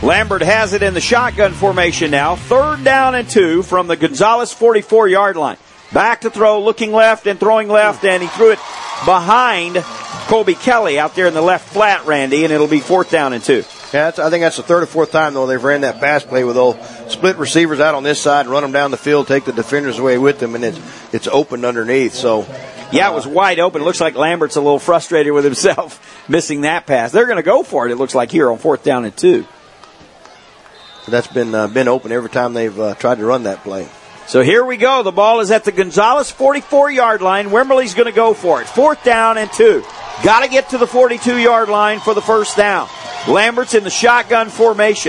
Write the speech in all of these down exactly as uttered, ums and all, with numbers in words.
Lambert has it in the shotgun formation now. Third down and two from the Gonzales forty-four-yard line. Back to throw, looking left and throwing left, and he threw it behind Colby Kelly out there in the left flat, Randy, and it'll be fourth down and two. Yeah, that's, I think that's the third or fourth time, though, they've ran that pass play where they'll split receivers out on this side, run them down the field, take the defenders away with them, and it's, it's open underneath. So, yeah, it was wide open. It looks like Lambert's a little frustrated with himself missing that pass. They're going to go for it, it looks like, here on fourth down and two. That's been uh, been open every time they've uh, tried to run that play. So here we go. The ball is at the Gonzales forty-four-yard line. Wimberley's going to go for it. Fourth down and two. Got to get to the forty-two-yard line for the first down. Lambert's in the shotgun formation.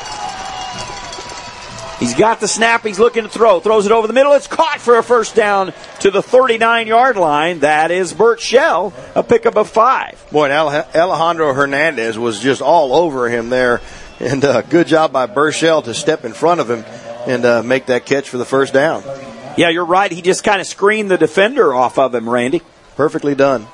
He's got the snap. He's looking to throw. Throws it over the middle. It's caught for a first down to the thirty-nine-yard line. That is Burt Shell, a pickup of five. Boy, and Alejandro Hernandez was just all over him there. And uh, good job by Burchell to step in front of him and uh, make that catch for the first down. Yeah, you're right. He just kind of screened the defender off of him, Randy. Perfectly done.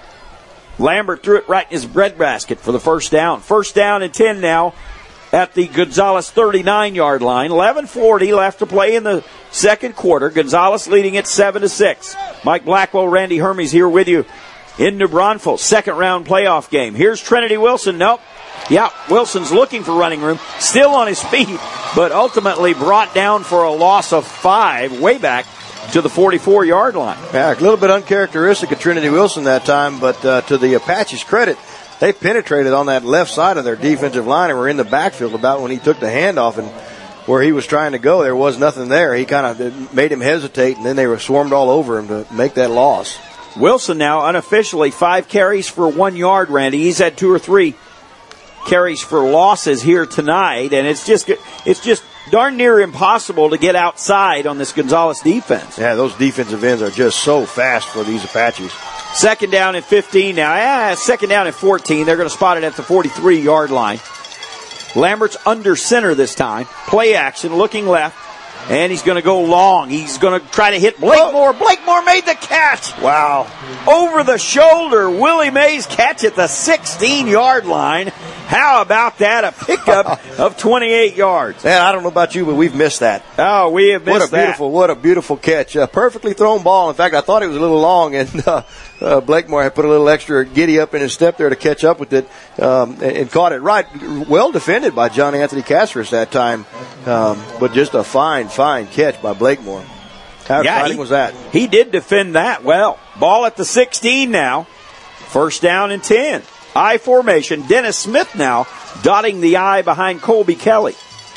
Lambert threw it right in his breadbasket for the first down. First down and ten now at the Gonzales thirty-nine-yard line. eleven forty left to play in the second quarter. Gonzales leading it seven to six. Mike Blackwell, Randy Hermes here with you in New Braunfels. Second round playoff game. Here's Trinity Wilson. Nope. Yeah, Wilson's looking for running room, still on his feet, but ultimately brought down for a loss of five way back to the forty-four-yard line. Yeah, a little bit uncharacteristic of Trinity Wilson that time, but uh, to the Apaches' credit, they penetrated on that left side of their defensive line and were in the backfield about when he took the handoff, and where he was trying to go, there was nothing there. He kind of made him hesitate, and then they were swarmed all over him to make that loss. Wilson now unofficially five carries for one yard, Randy. He's had two or three carries for losses here tonight, and it's just it's just darn near impossible to get outside on this Gonzales defense. Yeah, those defensive ends are just so fast for these Apaches. Second down and fifteen now. Yeah, second down and fourteen. They're going to spot it at the forty-three-yard line. Lambert's under center this time. Play action, looking left. And he's going to go long. He's going to try to hit Blakemore. Blakemore made the catch. Wow. Over the shoulder, Willie Mays catch at the sixteen-yard line. How about that? A pickup of twenty-eight yards. Man, I don't know about you, but we've missed that. Oh, we have missed what a beautiful, that. What a beautiful catch. A perfectly thrown ball. In fact, I thought it was a little long, and uh, uh, Blakemore had put a little extra giddy up in his step there to catch up with it um, and, and caught it right. Well defended by John Anthony Casseres that time, um, but just a fine, fine catch by Blakemore. How yeah, exciting he, was that? He did defend that well. Ball at the sixteen now. First down and ten. I formation. Dennis Smith now dotting the I behind Colby Kelly.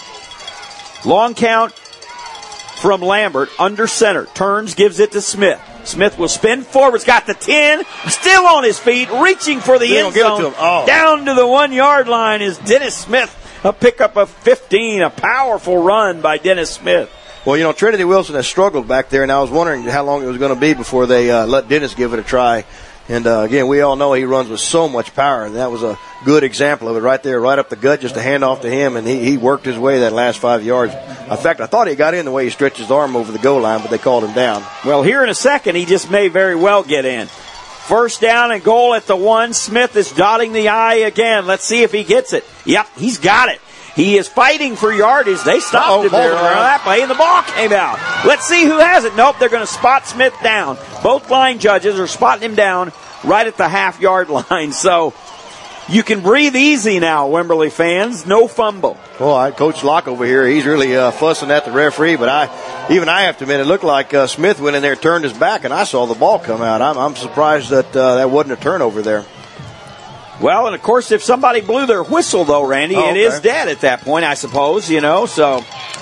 Long count from Lambert under center. Turns, gives it to Smith. Smith will spin forwards. Got the ten. Still on his feet. Reaching for the end zone. Oh. Down to the one-yard line is Dennis Smith. A pickup of fifteen. A powerful run by Dennis Smith. Well, you know, Trinity Wilson has struggled back there, and I was wondering how long it was going to be before they uh, let Dennis give it a try. And, uh, again, we all know he runs with so much power, and that was a good example of it right there, right up the gut, just a handoff to him, and he, he worked his way that last five yards. In fact, I thought he got in the way he stretched his arm over the goal line, but they called him down. Well, here in a second, he just may very well get in. First down and goal at the one. Smith is dotting the I again. Let's see if he gets it. Yep, he's got it. He is fighting for yardage. They stopped Uh-oh, him there on around. that play, and the ball came out. Let's see who has it. Nope, they're going to spot Smith down. Both line judges are spotting him down right at the half-yard line. So you can breathe easy now, Wimberley fans. No fumble. Well, I, Coach Locke over here, he's really uh, fussing at the referee, but I, even I have to admit, it looked like uh, Smith went in there, turned his back, and I saw the ball come out. I'm, I'm surprised that uh, that wasn't a turnover there. Well, and of course, if somebody blew their whistle, though, Randy, oh, okay. it is dead at that point, I suppose, you know, so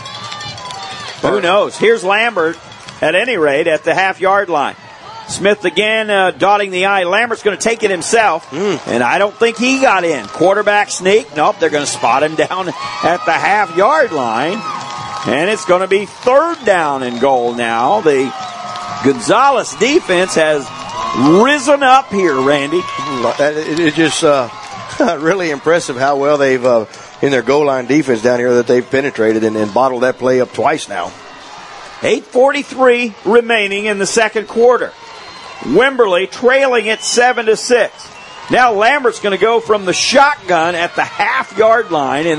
who knows? Here's Lambert, at any rate, at the half-yard line. Smith again uh, dotting the I. Lambert's going to take it himself, mm. and I don't think he got in. Quarterback sneak. Nope, they're going to spot him down at the half-yard line, and it's going to be third down and goal now. The Gonzales defense has risen up here, Randy. It's just uh, really impressive how well they've, uh, in their goal line defense down here, that they've penetrated and, and bottled that play up twice now. eight forty-three remaining in the second quarter. Wimberley trailing it seven to six. Now Lambert's going to go from the shotgun at the half-yard line, and that's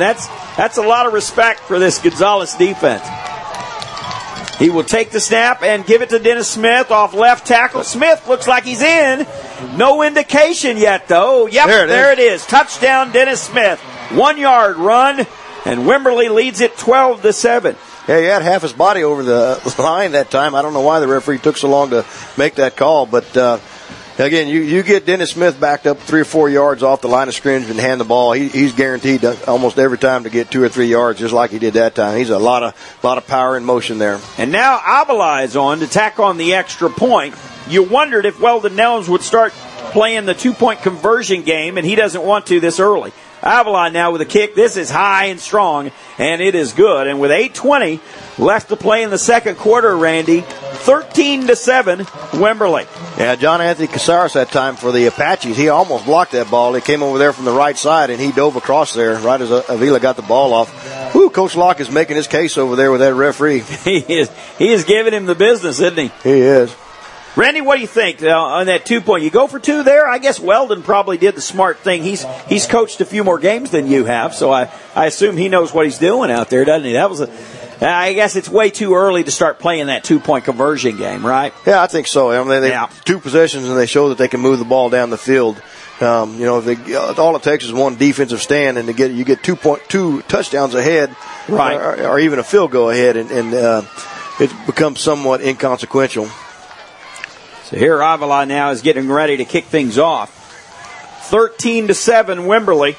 That's a lot of respect for this Gonzales defense. He will take the snap and give it to Dennis Smith off left tackle. Smith looks like he's in. No indication yet, though. Yep, there it, there it is. Touchdown, Dennis Smith. One-yard run, and Wimberley leads it twelve to seven. Yeah, he had half his body over the line that time. I don't know why the referee took so long to make that call, but uh, again, you, you get Dennis Smith backed up three or four yards off the line of scrimmage and hand the ball. He, he's guaranteed to, almost every time to get two or three yards, just like he did that time. He's a lot of lot of power and motion there. And now Avila is on to tack on the extra point. You wondered if Weldon Nelms would start playing the two-point conversion game, and he doesn't want to this early. Avila now with a kick. This is high and strong, and it is good. And with eight twenty left to play in the second quarter, Randy, thirteen to seven, Wimberley. Yeah, John Anthony Casares that time for the Apaches. He almost blocked that ball. He came over there from the right side, and he dove across there right as Avila got the ball off. Whew, Coach Locke is making his case over there with that referee. he is. He is giving him the business, isn't he? He is. Randy, what do you think uh, on that two-point? You go for two there? I guess Weldon probably did the smart thing. He's he's coached a few more games than you have, so I, I assume he knows what he's doing out there, doesn't he? That was a, I guess it's way too early to start playing that two-point conversion game, right? Yeah, I think so. I mean, they yeah. two possessions, and they show that they can move the ball down the field. Um, you know, if they, all it takes is one defensive stand, and to get you get two point two touchdowns ahead, right, or, or even a field goal ahead, and, and uh, it becomes somewhat inconsequential. So here Avila now is getting ready to kick things off. thirteen to seven, Wimberley.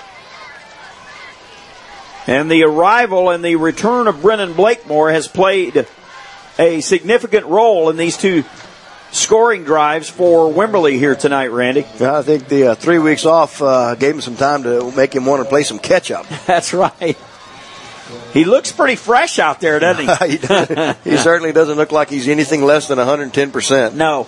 And the arrival and the return of Brennan Blakemore has played a significant role in these two scoring drives for Wimberley here tonight, Randy. Yeah, I think the uh, three weeks off uh, gave him some time to make him want to play some catch-up. That's right. He looks pretty fresh out there, doesn't he? he, does, he certainly doesn't look like he's anything less than one hundred ten percent. No.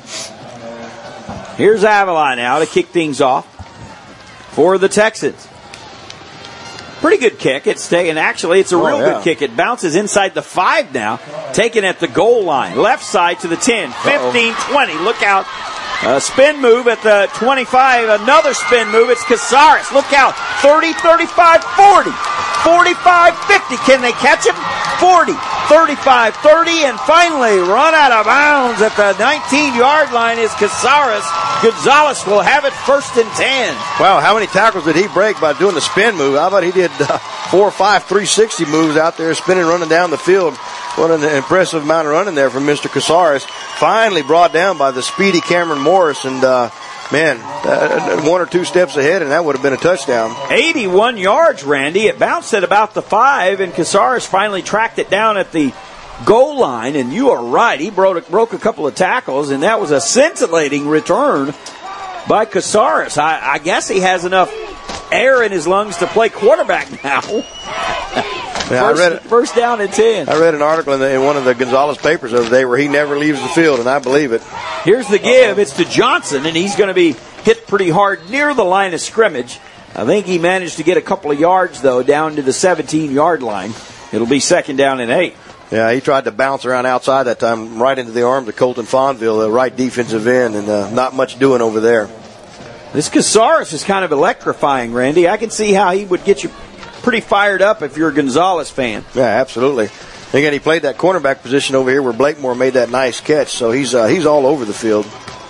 Here's Avila now to kick things off for the Texans. Pretty good kick. It's taken. Actually, it's a real oh, yeah. good kick. It bounces inside the five now, taken at the goal line. Left side to the ten, fifteen, twenty. Look out. A spin move at the twenty-five. Another spin move. It's Casares. Look out. thirty, thirty-five, forty. forty-five, fifty. Can they catch him? forty, thirty-five, thirty. And finally, run out of bounds at the nineteen-yard line is Casares. Gonzales will have it first and ten. Wow, how many tackles did he break by doing the spin move? How about he did uh, four or five three sixty moves out there, spinning, running down the field. What an impressive amount of running there from Mister Casares. Finally brought down by the speedy Cameron Morris, and uh, man, uh, one or two steps ahead, and that would have been a touchdown. eighty-one yards, Randy. It bounced at about the five, and Casares finally tracked it down at the goal line, and you are right. He broke, broke a couple of tackles, and that was a scintillating return by Casares. I, I guess he has enough air in his lungs to play quarterback now. Yeah, first, I read it. First down and ten. I read an article in, the, in one of the Gonzales papers the other day where he never leaves the field, and I believe it. Here's the give. It's to Johnson, and he's going to be hit pretty hard near the line of scrimmage. I think he managed to get a couple of yards, though, down to the seventeen-yard line. It'll be second down and eight. Yeah, he tried to bounce around outside that time, right into the arms of Colton Fonville, the right defensive end, and uh, not much doing over there. This Casares is kind of electrifying, Randy. I can see how he would get you pretty fired up if you're a Gonzales fan. Yeah, absolutely. Again, he played that cornerback position over here where Blakemore made that nice catch, so he's uh, he's all over the field.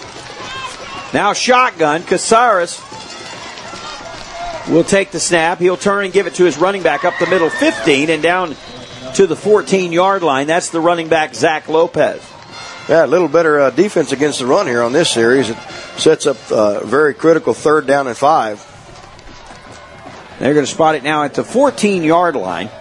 Now shotgun. Casares will take the snap. He'll turn and give it to his running back up the middle, fifteen, and down to the fourteen-yard line. That's the running back, Zach Lopez. Yeah, a little better uh, defense against the run here on this series. It sets up a uh, very critical third down and five. They're going to spot it now at the fourteen-yard line.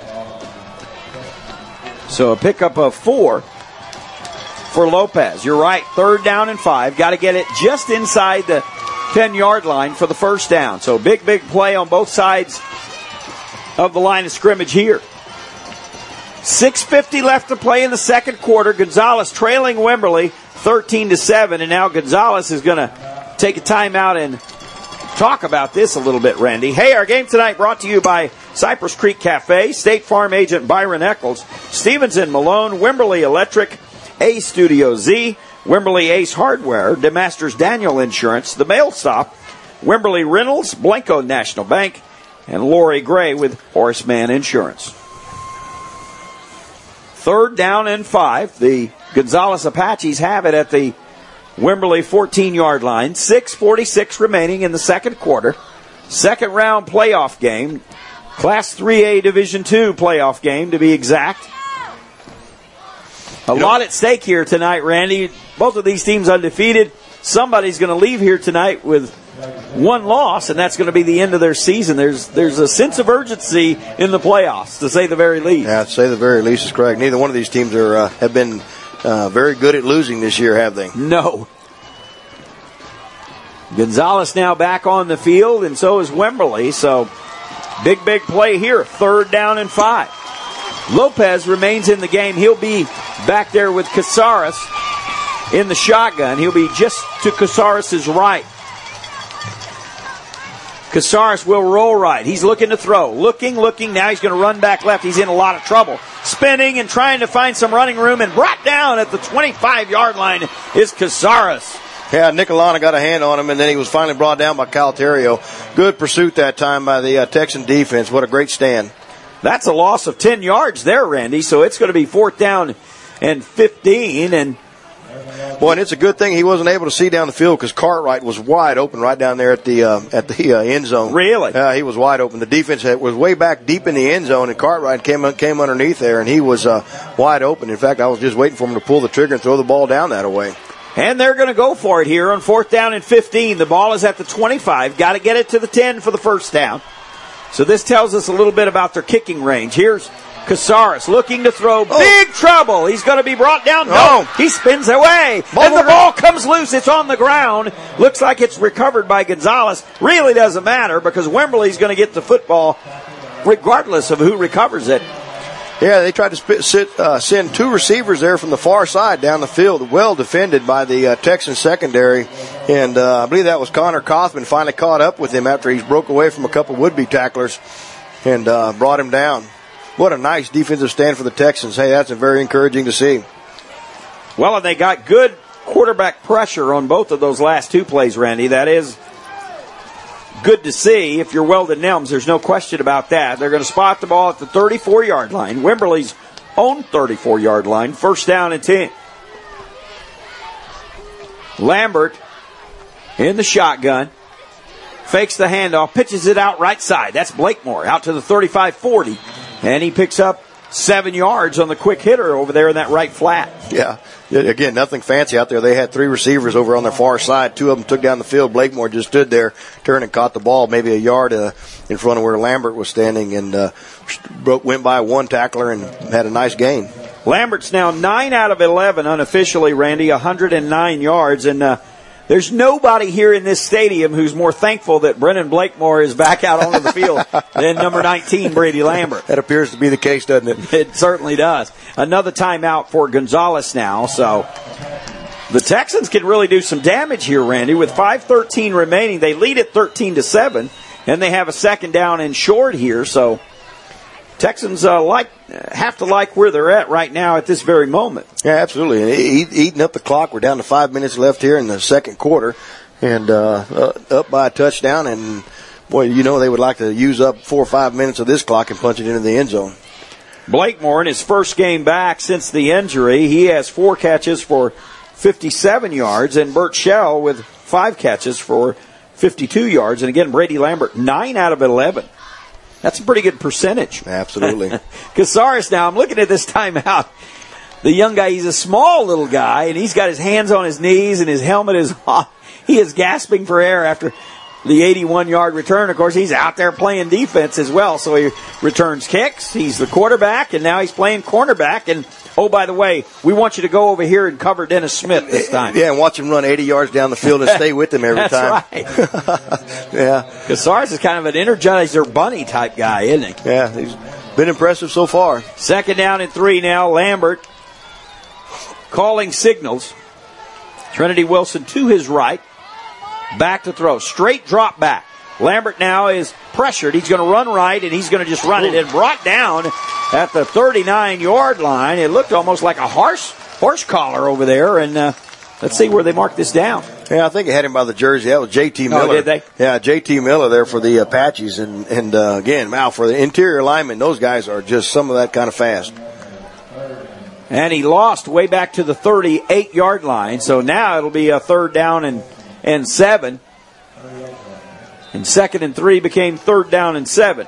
So a pickup of four for Lopez. You're right, third down and five. Got to get it just inside the ten-yard line for the first down. So big, big play on both sides of the line of scrimmage here. six fifty left to play in the second quarter. Gonzales trailing Wimberley thirteen to seven, and now Gonzales is going to take a timeout and talk about this a little bit, Randy. Hey, our game tonight brought to you by Cypress Creek Cafe, State Farm agent Byron Eccles, Stevenson Malone, Wimberley Electric, A Studio Z, Wimberley Ace Hardware, DeMasters Daniel Insurance, The Mail Stop, Wimberley Reynolds, Blanco National Bank, and Lori Gray with Horseman Insurance. Third down and five. The Gonzales Apaches have it at the Wimberley fourteen-yard line. six forty-six remaining in the second quarter. Second round playoff game. Class three A Division two playoff game, to be exact. A you lot know, at stake here tonight, Randy. Both of these teams undefeated. Somebody's going to leave here tonight with one loss, and that's going to be the end of their season. There's there's a sense of urgency in the playoffs, to say the very least. Yeah, to say the very least is correct. Neither one of these teams are uh, have been uh, very good at losing this year, have they? No. Gonzales now back on the field, and so is Wimberley. So, big, big play here. Third down and five. Lopez remains in the game. He'll be back there with Casares in the shotgun. He'll be just to Casares' right. Casares will roll right. He's looking to throw. Looking, looking. Now he's going to run back left. He's in a lot of trouble. Spinning and trying to find some running room, and brought down at the twenty-five-yard line is Casares. Yeah, Nicolana got a hand on him, and then he was finally brought down by Calterio. Good pursuit that time by the uh, Texan defense. What a great stand. That's a loss of ten yards there, Randy, so it's going to be fourth down and fifteen. And Boy, and it's a good thing he wasn't able to see down the field, because Cartwright was wide open right down there at the uh, at the uh, end zone. Really? Yeah, uh, he was wide open. The defense had, was way back deep in the end zone, and Cartwright came came underneath there, and he was uh, wide open. In fact, I was just waiting for him to pull the trigger and throw the ball down that way. And they're going to go for it here on fourth down and fifteen. The ball is at the twenty-five. Got to get it to the ten for the first down. So this tells us a little bit about their kicking range. Here's Casares looking to throw. Oh. Big trouble. He's going to be brought down. No. Oh. He spins away. Ball and the ball comes loose. It's on the ground. Looks like it's recovered by Gonzales. Really doesn't matter, because Wimberley's going to get the football regardless of who recovers it. Yeah, they tried to sp- sit, uh, send two receivers there from the far side down the field, well defended by the uh, Texan secondary. And uh, I believe that was Connor Kaufman finally caught up with him after he broke away from a couple would-be tacklers and uh, brought him down. What a nice defensive stand for the Texans. Hey, that's very encouraging to see. Well, and they got good quarterback pressure on both of those last two plays, Randy. That is good to see. If you're Weldon Nelms, there's no question about that. They're going to spot the ball at the thirty-four-yard line. Wimberley's own thirty-four-yard line. First down and ten. Lambert in the shotgun. Fakes the handoff. Pitches it out right side. That's Blakemore out to the thirty-five forty. And he picks up seven yards on the quick hitter over there in that right flat. Yeah. Again, nothing fancy out there. They had three receivers over on their far side. Two of them took down the field. Blakemore just stood there, turned and caught the ball maybe a yard uh, in front of where Lambert was standing, and uh, went by one tackler and had a nice gain. Lambert's now nine out of eleven unofficially, Randy, one hundred nine yards. And uh, there's nobody here in this stadium who's more thankful that Brennan Blakemore is back out onto the field than number nineteen, Brady Lambert. That appears to be the case, doesn't it? It certainly does. Another timeout for Gonzales now. So the Texans can really do some damage here, Randy. With five thirteen remaining, they lead at thirteen to seven, and they have a second down and short here. So Texans uh, like have to like where they're at right now at this very moment. Yeah, absolutely. And eat, eating up the clock. We're down to five minutes left here in the second quarter, and uh, uh, up by a touchdown. And boy, you know they would like to use up four or five minutes of this clock and punch it into the end zone. Blakemore in his first game back since the injury, he has four catches for fifty-seven yards, and Bert Shell with five catches for fifty-two yards. And again, Brady Lambert, nine out of eleven. That's a pretty good percentage. Absolutely. Casares now, I'm looking at this timeout. The young guy, he's a small little guy, and he's got his hands on his knees, and his helmet is off. He is gasping for air after the eighty-one-yard return. Of course, he's out there playing defense as well, so he returns kicks. He's the quarterback, and now he's playing cornerback. And, oh, by the way, we want you to go over here and cover Dennis Smith this time. Yeah, and watch him run eighty yards down the field and stay with him every That's time. That's right. Yeah. Casares is kind of an Energizer Bunny type guy, isn't he? Yeah, he's been impressive so far. Second down and three now. Lambert calling signals. Trinity Wilson to his right. Back to throw. Straight drop back. Lambert now is pressured. He's going to run right, and he's going to just run it. And brought down at the thirty-nine-yard line. It looked almost like a horse horse collar over there. And uh, let's see where they mark this down. Yeah, I think they had him by the jersey. That was J T Miller. Oh, did they? Yeah, J T Miller there for the Apaches. And, and uh, again, wow, for the interior linemen, those guys are just some of that kind of fast. And he lost way back to the thirty-eight-yard line. So now it'll be a third down and, and seven. And second and three became third down and seven.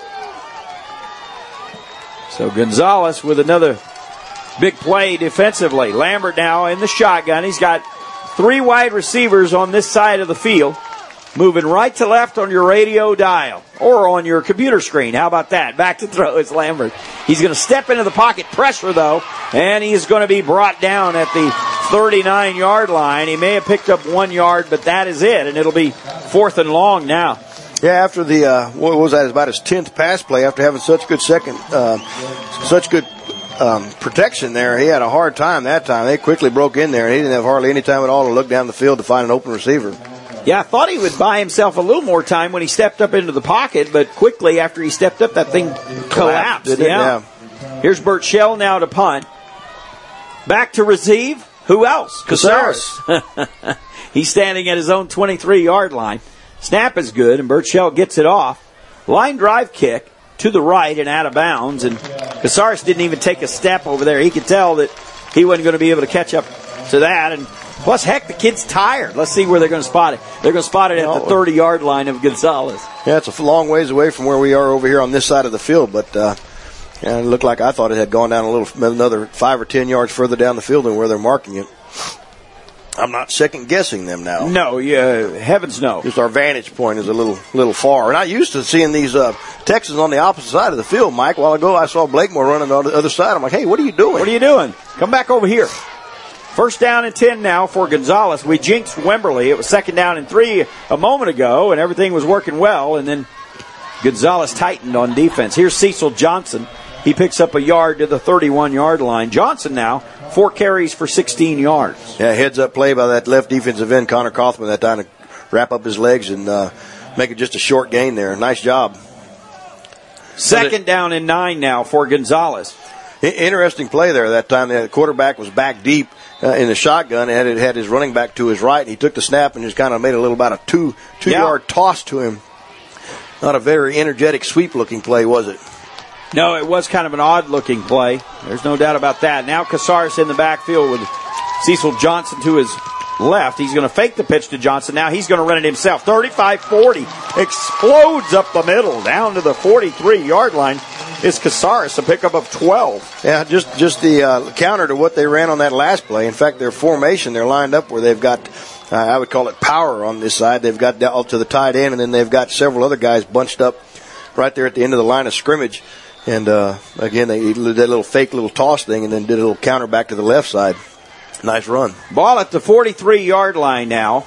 So Gonzalez with another big play defensively. Lambert now in the shotgun. He's got three wide receivers on this side of the field, moving right to left on your radio dial or on your computer screen. How about that? Back to throw is Lambert. He's going to step into the pocket, pressure though, and he's going to be brought down at the thirty-nine-yard line. He may have picked up one yard, but that is it, and it'll be fourth and long now. Yeah, after the, uh, what was that, it's about his tenth pass play, after having such good second, uh, such good um, protection there, he had a hard time that time. They quickly broke in there, and he didn't have hardly any time at all to look down the field to find an open receiver. Yeah, I thought he would buy himself a little more time when he stepped up into the pocket, but quickly after he stepped up, that thing collapsed. collapsed it? Yeah. yeah. Here's Bert Shell now to punt. Back to receive. Who else? Casares. He's standing at his own twenty-three-yard line. Snap is good, and Bert Shell gets it off. Line drive kick to the right and out of bounds, and Casares didn't even take a step over there. He could tell that he wasn't going to be able to catch up to that, and plus, heck, the kid's tired. Let's see where they're going to spot it. They're going to spot it at the thirty-yard line of Gonzalez. Yeah, it's a long ways away from where we are over here on this side of the field, but uh, yeah, it looked like I thought it had gone down a little, another five or ten yards further down the field than where they're marking it. I'm not second guessing them now. No, yeah, heavens no. Just our vantage point is a little little far. We're not used to seeing these uh, Texans on the opposite side of the field, Mike. A while ago, I saw Blakemore running on the other side. I'm like, hey, what are you doing? What are you doing? Come back over here. First down and ten now for Gonzalez. We jinxed Wimberley. It was second down and three a moment ago, and everything was working well, and then Gonzalez tightened on defense. Here's Cecil Johnson. He picks up a yard to the thirty-one-yard line. Johnson now, four carries for sixteen yards. Yeah, heads-up play by that left defensive end, Connor Kaufman, that time to wrap up his legs and uh, make it just a short gain there. Nice job. Second down and nine now for Gonzalez. Interesting play there that time. The quarterback was back deep uh, in the shotgun and it had his running back to his right. He took the snap and just kind of made a little about a two, two-yard yeah. toss to him. Not a very energetic sweep-looking play, was it? No, it was kind of an odd-looking play. There's no doubt about that. Now Casares in the backfield with Cecil Johnson to his left. He's going to fake the pitch to Johnson. Now he's going to run it himself. thirty-five forty. Explodes up the middle. Down to the forty-three-yard line is Casares, a pickup of twelve. Yeah, just, just the uh, counter to what they ran on that last play. In fact, their formation, they're lined up where they've got, uh, I would call it power on this side. They've got out to the tight end, and then they've got several other guys bunched up right there at the end of the line of scrimmage. And, uh, again, they did a little fake little toss thing and then did a little counter back to the left side. Nice run. Ball at the forty-three-yard line now.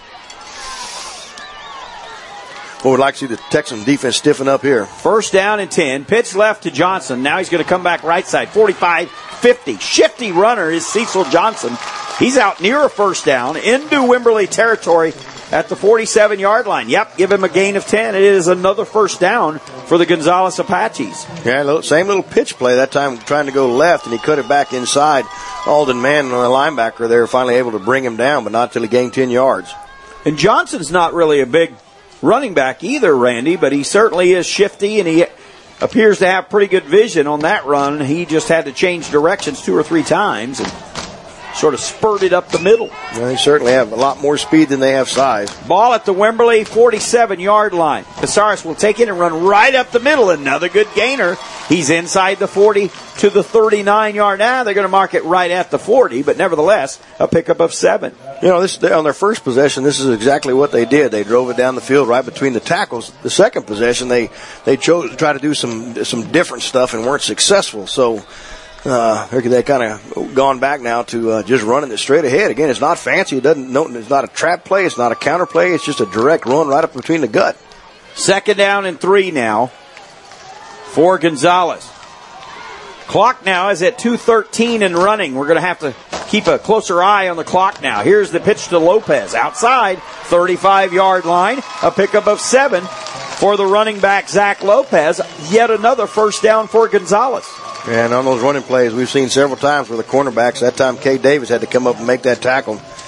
Well, we'd like to see the Texan defense stiffen up here. First down and ten. Pitch left to Johnson. Now he's going to come back right side. forty-five fifty. Shifty runner is Cecil Johnson. He's out near a first down into Wimberley territory at the forty-seven-yard line. Yep, give him a gain of ten. It is another first down for the Gonzalez Apaches. Yeah, same little pitch play. That time trying to go left, and he cut it back inside. Alden Mann, the linebacker there, finally able to bring him down, but not till he gained ten yards. And Johnson's not really a big running back either, Randy, but he certainly is shifty, and he appears to have pretty good vision on that run. He just had to change directions two or three times and sort of spurted up the middle. Well, they certainly have a lot more speed than they have size. Ball at the Wimberley forty-seven-yard line. Casares will take it and run right up the middle. Another good gainer. He's inside the forty to the thirty-nine-yard. Now they're going to mark it right at the forty, but nevertheless, a pickup of seven. You know, this on their first possession, this is exactly what they did. They drove it down the field right between the tackles. The second possession, they, they chose to try to do some some different stuff and weren't successful. So Uh, they kind of gone back now to uh, just running it straight ahead. Again, it's not fancy. It doesn't. No, it's not a trap play. It's not a counter play. It's just a direct run right up between the gut. Second down and three now for Gonzalez. Clock now is at two thirteen and running. We're going to have to keep a closer eye on the clock now. Here's the pitch to Lopez outside thirty-five-yard line. A pickup of seven for the running back Zach Lopez. Yet another first down for Gonzalez. And on those running plays, we've seen several times where the cornerbacks, that time Kay Davis had to come up and make that tackle.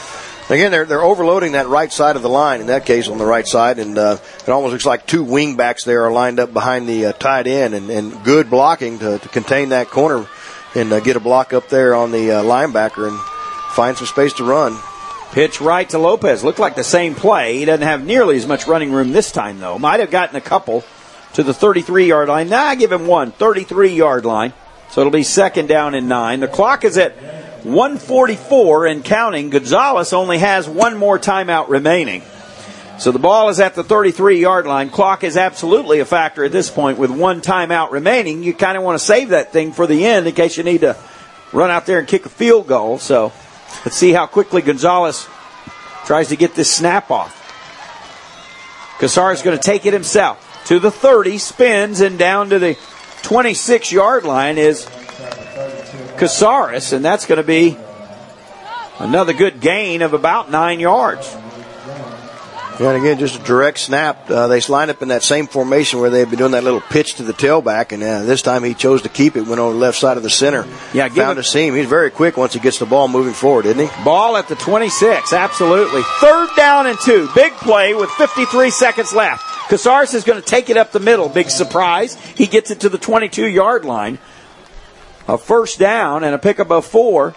Again, they're they're overloading that right side of the line, in that case on the right side, and uh, it almost looks like two wing backs there are lined up behind the uh, tight end, and, and good blocking to, to contain that corner and uh, get a block up there on the uh, linebacker and find some space to run. Pitch right to Lopez. Looked like the same play. He doesn't have nearly as much running room this time, though. Might have gotten a couple to the thirty-three-yard line. Nah, I give him one. thirty-three-yard line. So it'll be second down and nine. The clock is at one forty-four and counting. Gonzalez only has one more timeout remaining. So the ball is at the thirty-three-yard line. Clock is absolutely a factor at this point with one timeout remaining. You kind of want to save that thing for the end in case you need to run out there and kick a field goal. So let's see how quickly Gonzalez tries to get this snap off. Casares is going to take it himself to the thirty, spins, and down to the twenty-six-yard line is Casares, and that's going to be another good gain of about nine yards. Yeah, and again, just a direct snap. Uh, they line up in that same formation where they've been doing that little pitch to the tailback, and uh, this time he chose to keep it, went on the left side of the center. Yeah, found a seam. He's very quick once he gets the ball moving forward, isn't he? Ball at the twenty-six, absolutely. Third down and two. Big play with fifty-three seconds left. Casares is going to take it up the middle. Big surprise. He gets it to the twenty-two-yard line. A first down and a pickup of four.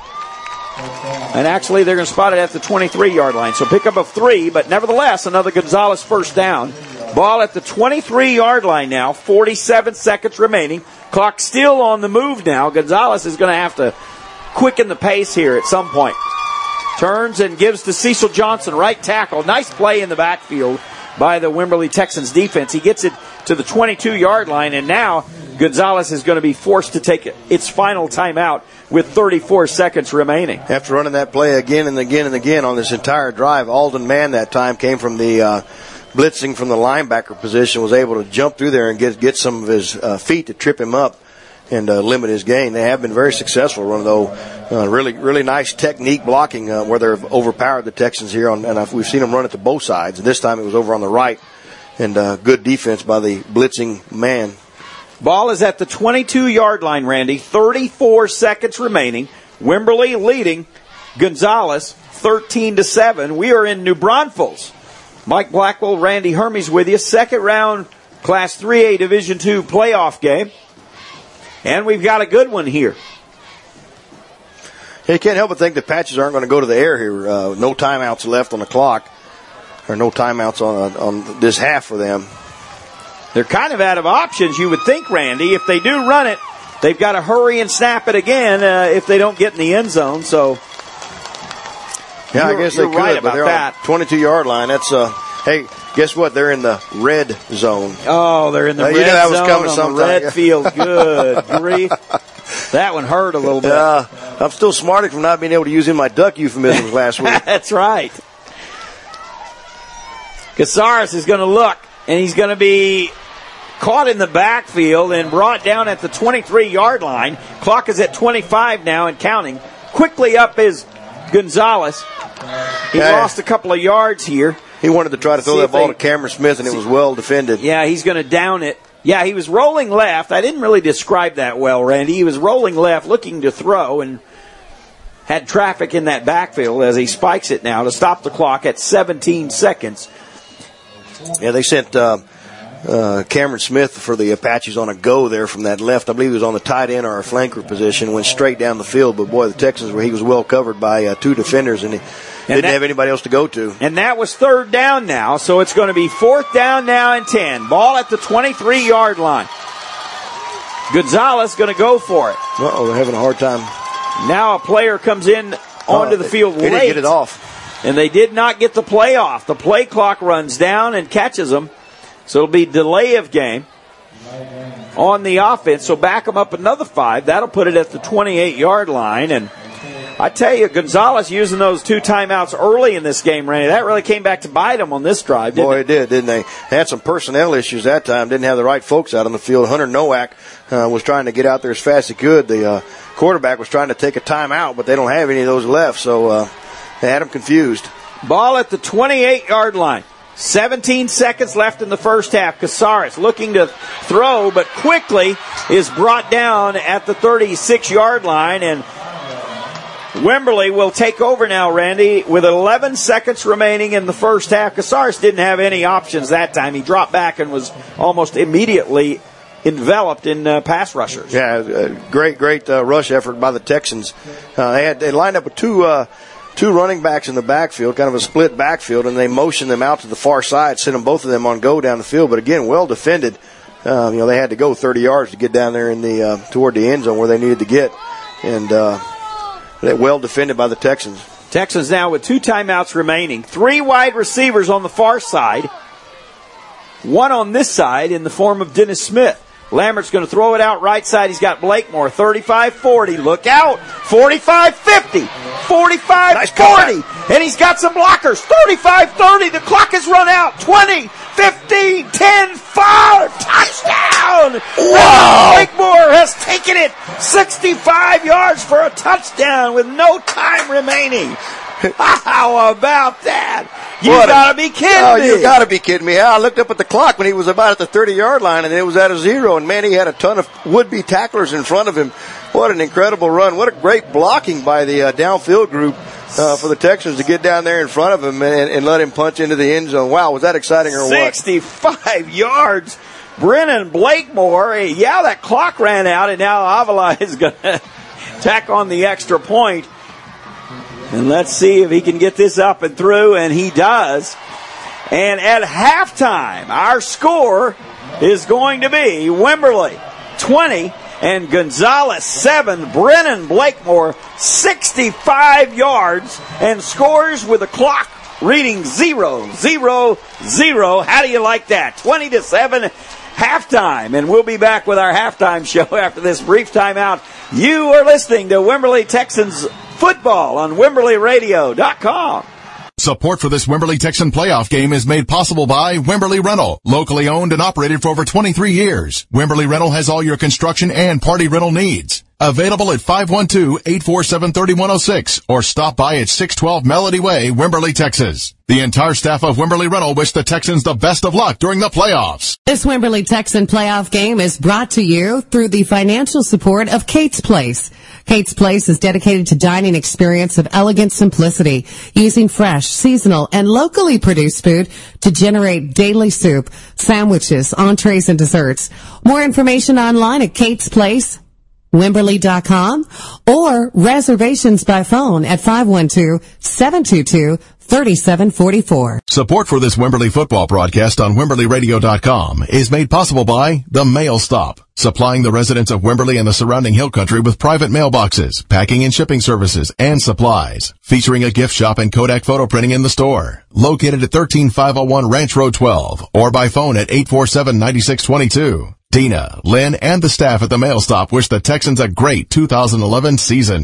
And actually, they're going to spot it at the twenty-three-yard line. So pickup of three, but nevertheless, another Gonzalez first down. Ball at the twenty-three-yard line now. forty-seven seconds remaining. Clock still on the move now. Gonzalez is going to have to quicken the pace here at some point. Turns and gives to Cecil Johnson, right tackle. Nice play in the backfield by the Wimberley Texans defense. He gets it to the twenty-two-yard line, and now Gonzalez is going to be forced to take its final timeout with thirty-four seconds remaining. After running that play again and again and again on this entire drive, Alden Mann that time came from the uh, blitzing from the linebacker position, was able to jump through there and get get some of his uh, feet to trip him up and uh, limit his gain. They have been very successful running, though. Uh, really, really nice technique blocking uh, where they've overpowered the Texans here, on, and we've seen them run it to both sides. And this time it was over on the right, and uh, good defense by the blitzing man. Ball is at the twenty-two-yard line, Randy. thirty-four seconds remaining. Wimberley leading Gonzalez thirteen to seven. We are in New Braunfels. Mike Blackwell, Randy Hermes with you. Second round Class three A Division two playoff game. And we've got a good one here. You can't help but think the Patches aren't going to go to the air here. Uh, no timeouts left on the clock, or no timeouts on on this half for them. They're kind of out of options, you would think, Randy. If they do run it, they've got to hurry and snap it again uh, if they don't get in the end zone. So, yeah, I guess they could, right but they're that. on the twenty-two-yard line. That's uh, hey, guess what? They're in the red zone. Oh, they're in the uh, red you know that was zone coming on sometime. the red field. Good grief. That one hurt a little bit. Uh, I'm still smarting from not being able to use in my duck euphemisms last week. That's right. Casares is going to look, and he's going to be caught in the backfield and brought down at the twenty-three-yard line. Clock is at twenty-five now and counting. Quickly up is Gonzalez. He yeah. lost a couple of yards here. He wanted to try to throw See that ball they, to Cameron Smith, and it was well defended. Yeah, he's going to down it. Yeah, he was rolling left. I didn't really describe that well, Randy. He was rolling left, looking to throw, and had traffic in that backfield as he spikes it now to stop the clock at seventeen seconds. Yeah, they sent uh, uh, Cameron Smith for the Apaches on a go there from that left. I believe he was on the tight end or a flanker position, went straight down the field. But, boy, the Texans, where he was well covered by uh, two defenders, and he and didn't that, have anybody else to go to. And that was third down now, so it's going to be fourth down now and ten. Ball at the twenty-three-yard line. Gonzalez going to go for it. Uh-oh, they're having a hard time. Now a player comes in onto uh, the field they, late. They didn't get it off. And they did not get the play off. The play clock runs down and catches them. So it'll be delay of game on the offense. So back them up another five. That'll put it at the twenty-eight-yard line. And I tell you, Gonzalez using those two timeouts early in this game, Randy, that really came back to bite them on this drive, didn't Boy, it? it did, didn't they? They had some personnel issues that time. Didn't have the right folks out on the field. Hunter Nowak uh, was trying to get out there as fast as he could. The uh, quarterback was trying to take a timeout, but they don't have any of those left. So uh, they had him confused. Ball at the twenty-eight-yard line. seventeen seconds left in the first half. Casares looking to throw, but quickly is brought down at the thirty-six-yard line. And Wimberley will take over now, Randy, with eleven seconds remaining in the first half. Casares didn't have any options that time. He dropped back and was almost immediately enveloped in uh, pass rushers. Yeah, uh, great, great uh, rush effort by the Texans. Uh, they had they lined up with two uh, two running backs in the backfield, kind of a split backfield, and they motioned them out to the far side, sent them both of them on go down the field. But again, well defended. Uh, you know, they had to go thirty yards to get down there in the uh, toward the end zone where they needed to get, and uh, they well defended by the Texans. Texans now with two timeouts remaining. Three wide receivers on the far side. One on this side in the form of Dennis Smith. Lambert's going to throw it out right side. He's got Blakemore, thirty-five forty. Look out. forty-five fifty. forty-five forty. Nice, and he's got some blockers. thirty-five thirty. The clock has run out. twenty, fifteen, ten, five. Touchdown. Wow. Blakemore has taken it sixty-five yards for a touchdown with no time remaining. How about that? You gotta be kidding oh, me. You gotta be kidding me. I looked up at the clock when he was about at the thirty-yard line, and it was at a zero. And, man, he had a ton of would-be tacklers in front of him. What an incredible run. What a great blocking by the uh, downfield group uh, for the Texans to get down there in front of him and, and let him punch into the end zone. Wow, was that exciting or what? sixty-five yards. Brennan Blakemore. Yeah, that clock ran out, and now Avila is going to tack on the extra point. And let's see if he can get this up and through, and he does. And at halftime, our score is going to be Wimberley twenty and Gonzales seven. Brennan Blakemore sixty-five yards and scores with a clock reading zero, zero, zero. How do you like that? twenty to seven halftime. And we'll be back with our halftime show after this brief timeout. You are listening to Wimberley Texans football on Wimberley Radio dot com. Support for this Wimberley Texan playoff game is made possible by Wimberley Rental, locally owned and operated for over twenty-three years. Wimberley Rental has all your construction and party rental needs. Available at five one two, eight four seven, three one zero six or stop by at six twelve Melody Way, Wimberley, Texas. The entire staff of Wimberley Rental wish the Texans the best of luck during the playoffs. This Wimberley Texan playoff game is brought to you through the financial support of Kate's Place. Kate's Place is dedicated to dining experience of elegant simplicity, using fresh, seasonal, and locally produced food to generate daily soup, sandwiches, entrees, and desserts. More information online at Kate's Place, Wimberley dot com, or reservations by phone at five one two, seven two two, three seven four four. Support for this Wimberley football broadcast on Wimberley Radio dot com is made possible by The Mail Stop, supplying the residents of Wimberley and the surrounding hill country with private mailboxes, packing and shipping services, and supplies. Featuring a gift shop and Kodak photo printing in the store. Located at thirteen five oh one Ranch Road twelve, or by phone at eight four seven, nine six two two. Dina, Lynn, and the staff at The Mail Stop wish the Texans a great two thousand eleven season.